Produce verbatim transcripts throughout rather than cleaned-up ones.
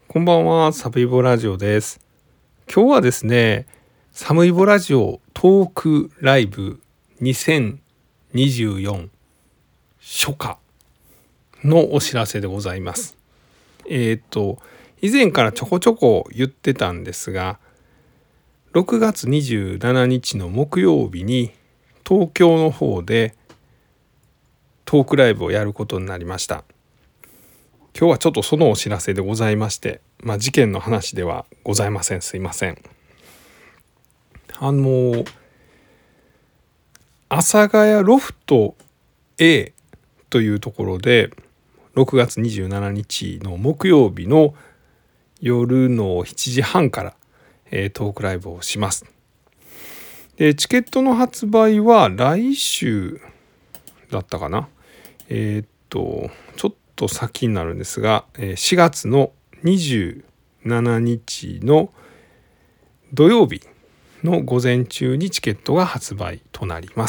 こんばんは、サブイボラジオです。今日はですね、サブイボラジオトークライブにせんにじゅうよん初夏のお知らせでございます。えっと以前からちょこちょこ言ってたんですが、ろくがつにじゅうしちにちの木曜日に東京の方でトークライブをやることになりました。今日はちょっとそのお知らせでございまして、まあ事件の話ではございません。すいません。あの阿佐ヶ谷ロフト A というところでろくがつにじゅうしちにちの木曜日の夜のしちじはんから、えー、トークライブをします。でチケットの発売は来週だったかな。えー、っとちょっと先になるんですが、しがつのにじゅうしちにちの土曜日の午前中にチケットが発売となります。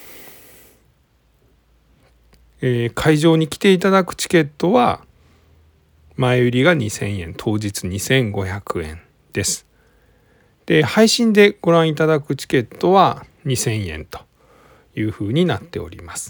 えー、会場に来ていただくチケットは前売りがにせんえん、当日にせんごひゃくえんです。で配信でご覧いただくチケットはにせんえんというふうになっております。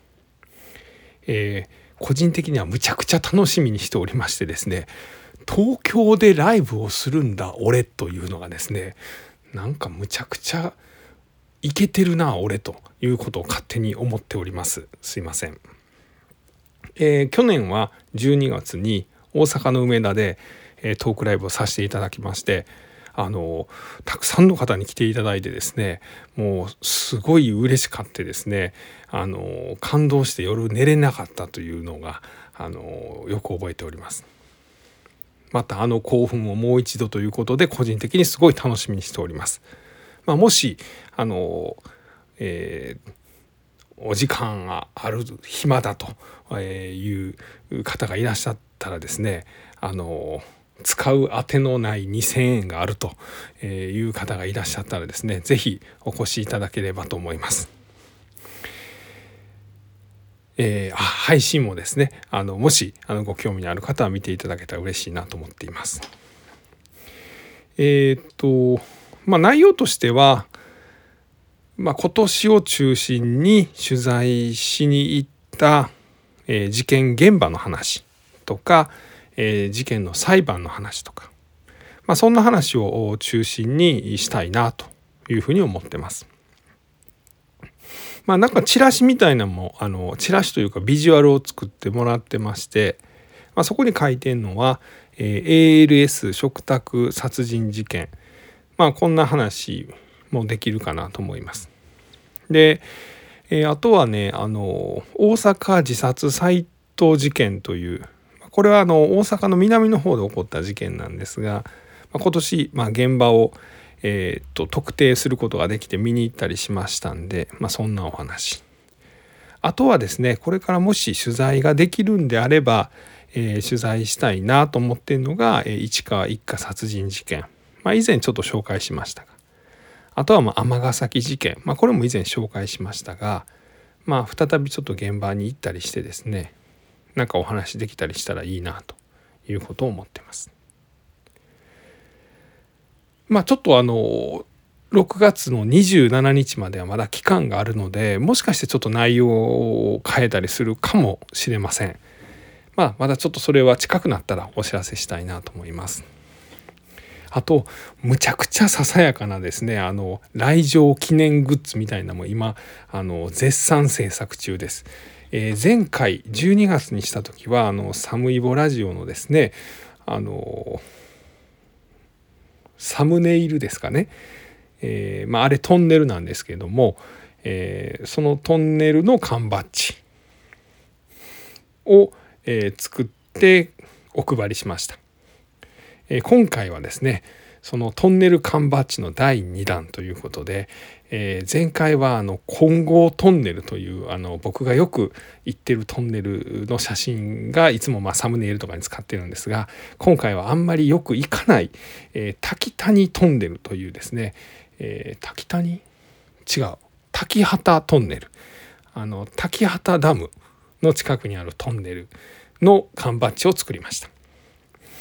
えー個人的にはむちゃくちゃ楽しみにしておりましてですね、東京でライブをするんだ俺というのがですね、なんかむちゃくちゃイケてるな俺ということを勝手に思っております。すいません。えー、去年はじゅうにがつに大阪の梅田で、えー、トークライブをさせていただきまして、あのたくさんの方に来ていただいてですね、もうすごい嬉しかってですね、あの感動して夜寝れなかったというのがあのよく覚えております。またあの興奮をもう一度ということで個人的にすごい楽しみにしております。まあ、もしあの、えー、お時間がある暇だという方がいらっしゃったらですね、あの使うあてのないにせんえんがあるという方がいらっしゃったらですね、ぜひお越しいただければと思います。えー、配信もですね、あのもしあのご興味のある方は見ていただけたら嬉しいなと思っています。えー、っとまあ内容としては、まあ、今年を中心に取材しに行った、えー、事件現場の話とか、えー、事件の裁判の話とか、まあ、そんな話を中心にしたいなというふうに思ってます。まあなんかチラシみたいなのもあのチラシというかビジュアルを作ってもらってまして、まあ、そこに書いてるのは、えー、エーエルエス 嘱託殺人事件、まあこんな話もできるかなと思います。で、えー、あとはね、あの大阪自殺斎藤事件という、これはあの大阪の南の方で起こった事件なんですが、まあ、今年、まあ、現場を、えー、と特定することができて見に行ったりしましたんで、まあ、そんなお話。あとはですね、これからもし取材ができるんであれば、えー、取材したいなと思っているのが、えー、市川一家殺人事件、まあ、以前ちょっと紹介しましたが、あとはまあ尼崎事件、まあ、これも以前紹介しましたが、まあ、再びちょっと現場に行ったりしてですね、なんかお話できたりしたらいいなということを思ってます。まあちょっとあのろくがつのにじゅうしちにちまではまだ期間があるので、もしかしてちょっと内容を変えたりするかもしれません。まあまだちょっとそれは近くなったらお知らせしたいなと思います。あとむちゃくちゃささやかなですね、あの来場記念グッズみたいなのも今あの絶賛制作中です。えー、前回じゅうにがつにした時はあのサムイボラジオのですね、あのサムネイルですかね、えーまあ、あれトンネルなんですけれども、えー、そのトンネルの缶バッジを、えー、作ってお配りしました。えー、今回はですね、そのトンネル缶バッジのだいにだんということで、えー、前回はあの金剛トンネルというあの僕がよく行ってるトンネルの写真がいつもまあサムネイルとかに使ってるんですが、今回はあんまりよく行かない、えー、滝谷トンネルというですね、えー、滝谷違う滝畑トンネル、あの滝畑ダムの近くにあるトンネルの缶バッジを作りました。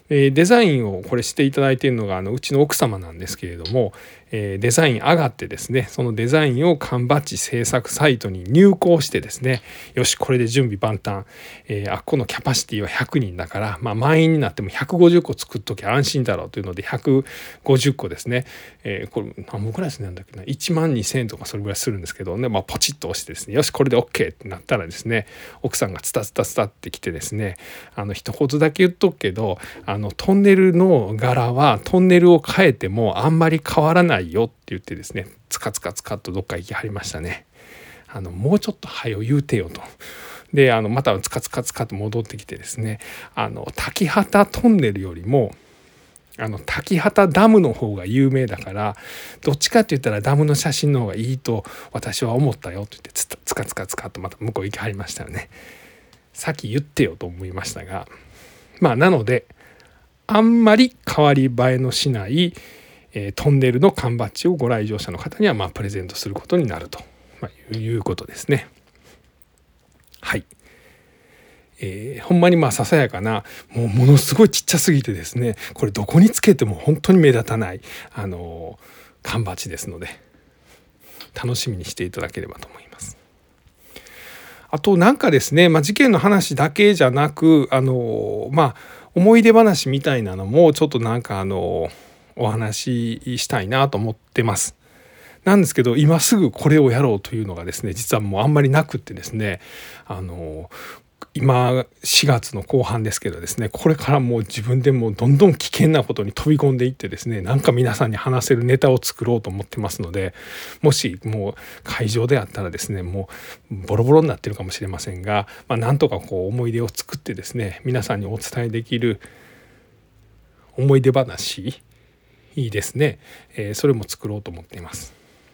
えー、デザインをこれしていただいているのがあのうちの奥様なんですけれども、えー、デザイン上がってですね、そのデザインを缶バッジ制作サイトに入稿してですね、よしこれで準備万端、えー、あっこのキャパシティはひゃくにんだから、まあ、満員になってもひゃくごじゅっこ作っときゃ安心だろうというのでひゃくごじゅっこですね、えー、これ何本くらいですね、なんだっけな、いちまんにせんえんとかそれぐらいするんですけどね、まあ、ポチッと押してですね、よしこれで OK ってなったらですね、奥さんがツタツタツタってきてですね、あの一言だけ言っとくけど、あのトンネルの柄はトンネルを変えてもあんまり変わらないよって言ってですね、ツカツカツカッとどっか行きはりましたね。あのもうちょっと早よ言うてよと。であのまたツカツカツカと戻ってきてですね、あの滝畑トンネルよりもあの滝畑ダムの方が有名だから、どっちかって言ったらダムの写真の方がいいと私は思ったよと言ってツツカツカツカとまた向こう行きはりましたよね。さっき言ってよと思いましたが、まあなのであんまり変わり映えのしない、えー、トンネルの缶バッジをご来場者の方にはまあプレゼントすることになると、まあ、いうことですね。はい、えー、ほんまにまあささやかな、もうものすごいちっちゃすぎてですね、これどこにつけても本当に目立たない、あのー、缶バッジですので楽しみにしていただければと思います。あとなんかですね、まあ、事件の話だけじゃなく、あのー、まあ思い出話みたいなのもちょっとなんかあのお話ししたいなと思ってます。なんですけど今すぐこれをやろうというのがですね、実はもうあんまりなくってですね、あの今しがつの後半ですけどですね、これからもう自分でもどんどん危険なことに飛び込んでいってですね、なんか皆さんに話せるネタを作ろうと思ってますので、もしもう会場であったらですね、もうボロボロになってるかもしれませんが、まあ、なんとかこう思い出を作ってですね、皆さんにお伝えできる思い出話いいですね、えー、それも作ろうと思っています。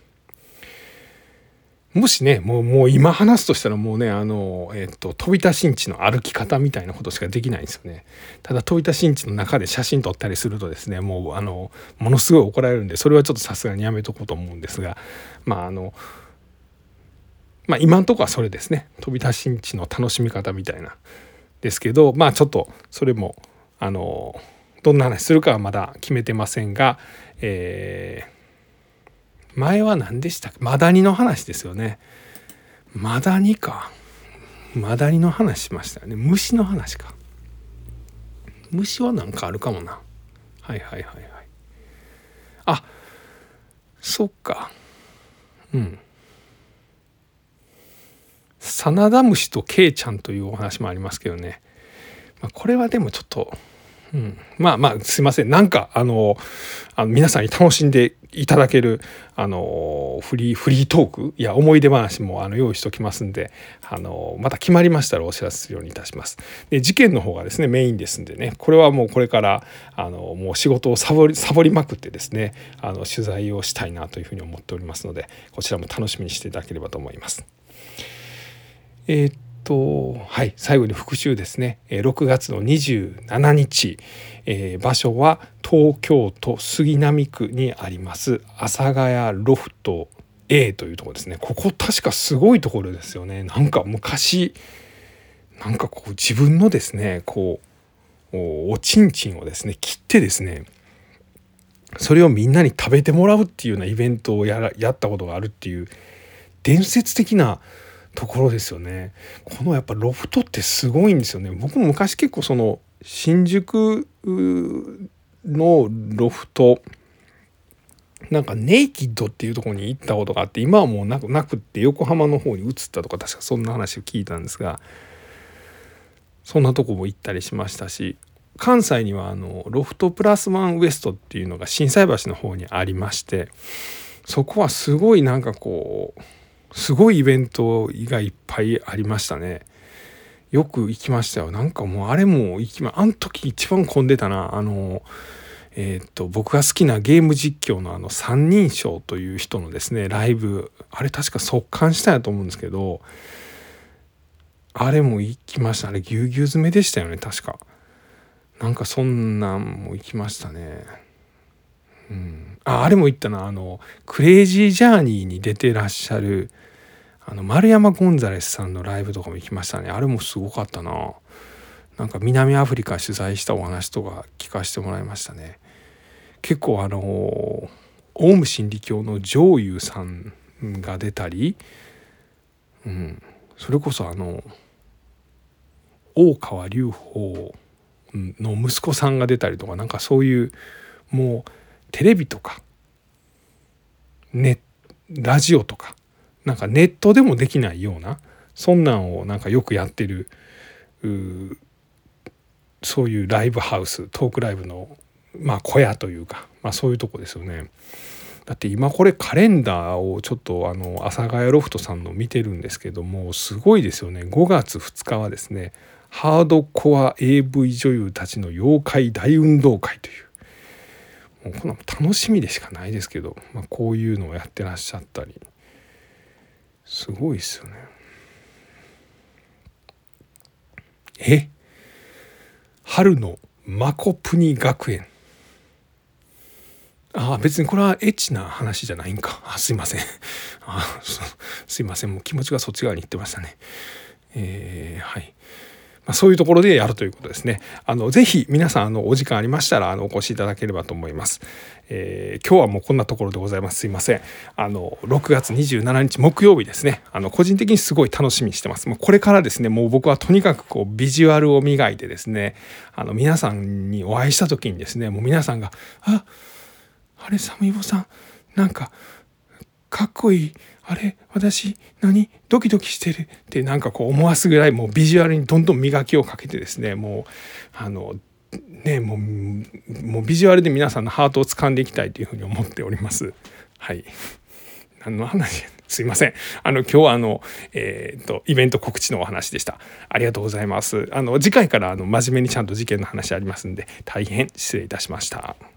もしね、もう、もう今話すとしたらもうね、あの、えっと、飛田新地の歩き方みたいなことしかできないんですよね。ただ飛田新地の中で写真撮ったりするとですね、もうあのものすごい怒られるんで、それはちょっとさすがにやめとこうと思うんですが、まああのまあ今のところはそれですね、飛田新地の楽しみ方みたいなですけど、まあちょっとそれもあのどんな話するかはまだ決めてませんが、えー前は何でしたっけ、マダニの話ですよね。マダニか、マダニの話しましたよね。虫の話か。虫は何かあるかもな。はいはいはいはい。あ、そっか。うん。真田虫とケイちゃんというお話もありますけどね。まあ、これはでもちょっと、うん、まあまあすいません、なんかあのあの皆さんに楽しんでいただけるあのフリーフリートークいや思い出話もあの用意しておきますんで、あのまた決まりましたらお知らせするようにいたします。で事件の方がですねメインですんでね、これはもうこれからあのもう仕事をサボりサボりまくってですね、あの取材をしたいなというふうに思っておりますので、こちらも楽しみにしていただければと思います。えーとはい、最後に復習ですね。ろくがつのにじゅうしちにち、えー、場所は東京都杉並区にあります阿佐ヶ谷ロフト A というところですね。ここ確かすごいところですよね。なんか昔なんかこう自分のですねこう お, おちんちんをですね切ってですね、それをみんなに食べてもらうっていうようなイベントをやらやったことがあるっていう伝説的なところですよね。このやっぱロフトってすごいんですよね。僕も昔結構その新宿のロフトなんかネイキッドっていうところに行ったことがあって、今はもうなくなくって横浜の方に移ったとか確かそんな話を聞いたんですが、そんなとこも行ったりしましたし、関西にはあのロフトプラスワンウエストっていうのが心斎橋の方にありまして、そこはすごいなんかこうすごいイベントがいっぱいありましたね。よく行きましたよ。なんかもうあれも行きまあの時一番混んでたな。あのえー、っと僕が好きなゲーム実況のあの三人称という人のですねライブ、あれ確か速乾したんやと思うんですけど、あれも行きました。あれぎゅうぎゅう詰めでしたよね確か。なんかそんなんも行きましたね。うん、あ, あれも言ったな、あのクレイジージャーニーに出てらっしゃるあの丸山ゴンザレスさんのライブとかも行きましたね。あれもすごかったな。 なんか南アフリカ取材したお話とか聞かせてもらいましたね。結構あのオウム真理教の上祐さんが出たり、うん、それこそあの大川隆法の息子さんが出たりとか、なんかそういうもうテレビとかネラジオとかなんかネットでもできないような、そんなんをなんかよくやってるそういうライブハウス、トークライブのまあ小屋というか、まあそういうとこですよね。だって今これカレンダーをちょっとあの阿佐ヶ谷ロフトさんの見てるんですけども、すごいですよね。ごがつふつかはですね、ハードコア エーブイ 女優たちの妖怪大運動会という、もうこんなの楽しみでしかないですけど、まあ、こういうのをやってらっしゃったりすごいですよね。え春のマコプニ学園、ああ別にこれはエッチな話じゃないんか。あすいませんあすいません、もう気持ちがそっち側に行ってましたね。えー、はい、まあ、そういうところでやるということですね。あのぜひ皆さんあのお時間ありましたらあのお越しいただければと思います。えー、今日はもうこんなところでございます。すいません。あのろくがつにじゅうしちにち木曜日ですね。あの個人的にすごい楽しみにしてます。もうこれからですね、もう僕はとにかくこうビジュアルを磨いてですね、あの皆さんにお会いした時にですね、もう皆さんがああれサムイボさんなんかかっこいい、あれ私何ドキドキしてるってなんかこう思わすぐらい、もうビジュアルにどんどん磨きをかけてですね、もうあのねもうもうビジュアルで皆さんのハートを掴んでいきたいというふうに思っております。はい。何の話すいません。あの今日はあのえー、っとイベント告知のお話でした。ありがとうございます。あの次回からあの真面目にちゃんと事件の話ありますんで、大変失礼いたしました。